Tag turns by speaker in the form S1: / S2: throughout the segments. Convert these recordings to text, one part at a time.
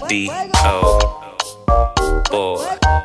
S1: D-O.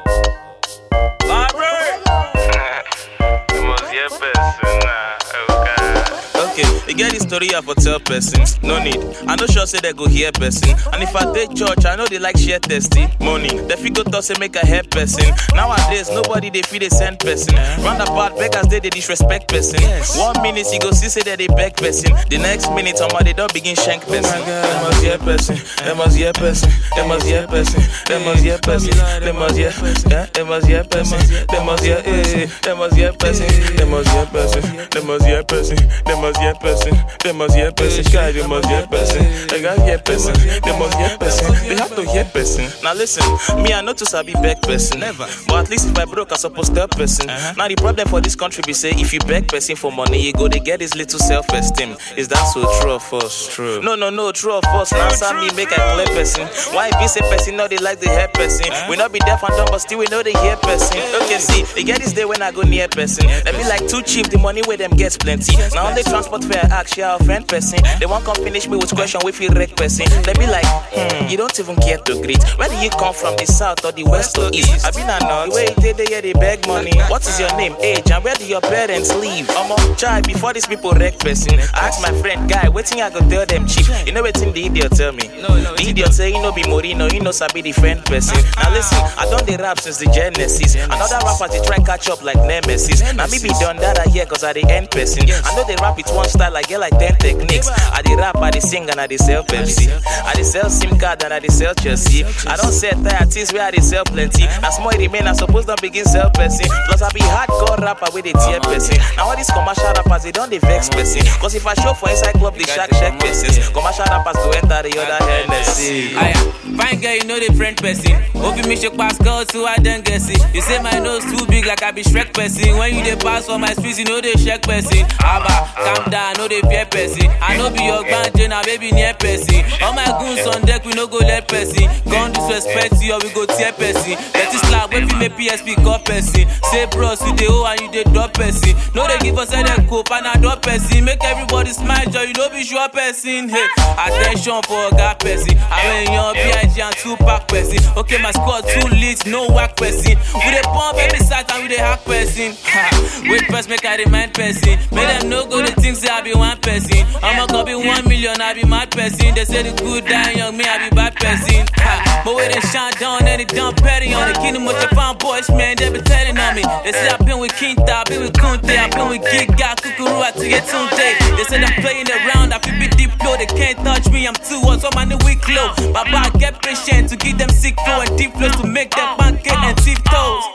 S1: Okay, you get the story I for tell person. No need, I no sure say they go hear person. And if I take church, I know they like share testimony. The figure to say make a help person. Nowadays, nobody they feel they send person. Roundabout beggars they disrespect person. 1 minute you go see say that they beg person. The next minute somebody don't begin shank person. They must hear person. They must hear person. They must hear person. They must hear person. They must hear. They must hear person. They must hear. They must hear person. They must hear person. They must hear person. They must hear person. They must hear person. Guy, they must hear person. They got hear person. They must hear person. They have to hear person. Now listen, me I know to sabi beg person. Never. But at least if I broke, I supposed to help person. Now the problem for this country be say if you beg person for money, you go they get this little self-esteem. Is that so true of us? True. No, true of us. Now answer me make a clear person. Why if you say person know they like the hear person? We not be deaf and dumb, but still we know they hear person. Okay, see, they get this day when I go near person. They be like too cheap, the money where them gets plenty. Now only transport fare ask your friend person. They won't come finish me with question we feel wreck person. They be like, you don't even care to greet. Where do you come from, the south or the west or east? I been a not. The way they beg money. What is your name, age, and where do your parents live? Child, before these people wreck person, I ask my friend guy, waiting I go tell them chief. You know what the idiot tell me? The idiot say you know be Morino, you know sabi the friend person. Now listen, I done the rap since the Genesis. Another rapper they try catch up like Nemesis. Now me be done that I hear cause I the end person. I know they rap it one style, I get like 10 techniques. I the rap, I the sing and I the sell Pepsi. I the sell SIM card and I the sell Chelsea. I don't sell tires where I the sell plenty. Now small remain, I suppose don't begin sell person. Plus I be hardcore rapper with the tear person. Now all these commercial rappers they don't they vex person. Cause if I show for inside club they shack persons. Commercial rappers go enter the other Hennessy.
S2: Fine girl, you know the friend person. Hope you miss your pass girl to I don't guess it. You say my nose too big like I be Shrek person. When you dey pass for my streets, you know they check person. Abba, calm down, know they fear person. I know be your grandje now, baby near person. All my goons on deck, we no go let person. Gon' disrespect you or we go tear person. Let this slap when we make PSP call person. Say bros, you dey hoe and you dey drop person. No they give us a cope and I drop person. Make everybody smile, joy, you know be sure person. Hey, attention for a guy person. I mean your B.I.G. and 2-pack person. Okay, my squad too lit, no whack person. We dey pump every side and we dey hack person. Wait first, make I remind person. Make them no go the things say I be one person. I'ma go be 1 million, I be mad person. They say the good die young, me I be bad person. But when they shine down and they dump petty on the kingdom with the fine boys, man, they be telling on me. They say I been with Quinta, I been with Kunte, I been with Giga, Kukuru, to get Tunte. They said I'm playing around, I feel be deep flow. They can't touch me, I'm too hot, so my new weak low. Baba, get patient to give them sick flow and deep flows to make them pancake and tiptoes.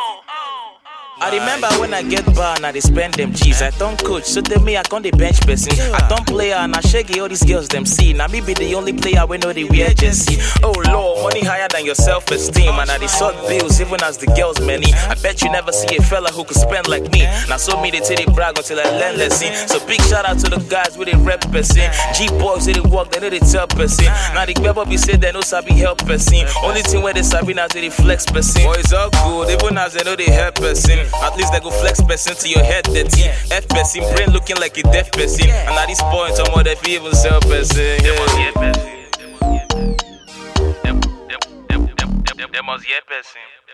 S1: I remember when I get bar and I dey spend them G's. I don't coach, so tell me I can't the bench person. I don't player and I shake all these girls them see. Now me be the only player we know they wear jersey. Oh Lord, money higher than your self-esteem. And I dey sort bills even as the girls many. I bet you never see a fella who could spend like me. Now so me they tell they brag until I learn lesson. So big shout out to the guys with the rep person. G-boys they walk, they know they tell person. Now the people be say they know sabi help person. Only thing where they sabi now they flex person. Boy it's all good, even as they know they help person. At least they go flex person to your head dirty. F person, brain looking like a deaf person. And at this point, some other people sell person. They must hear person. They must hear person.